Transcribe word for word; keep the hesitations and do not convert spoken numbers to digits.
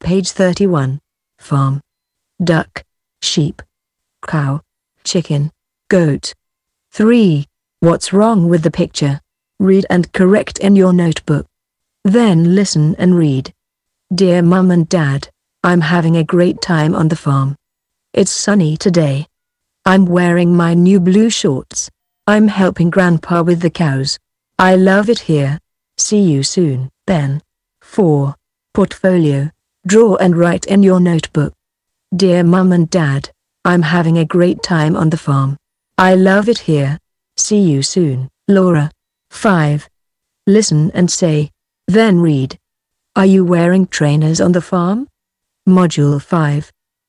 Page thirty-one. Farm. Duck, sheep, cow, chicken, goat. three. What's wrong with the picture? Read and correct in your notebook. Then listen and read. Dear Mum and Dad, I'm having a great time on the farm. It's sunny today. I'm wearing my new blue shorts. I'm helping Grandpa with the cows. I love it here. See you soon, Ben. four. Portfolio. Draw and write in your notebook. Dear Mum and Dad, I'm having a great time on the farm. I love it here. See you soon, Laura. five. Listen and say, then read. Are you wearing trainers on the farm? Module five.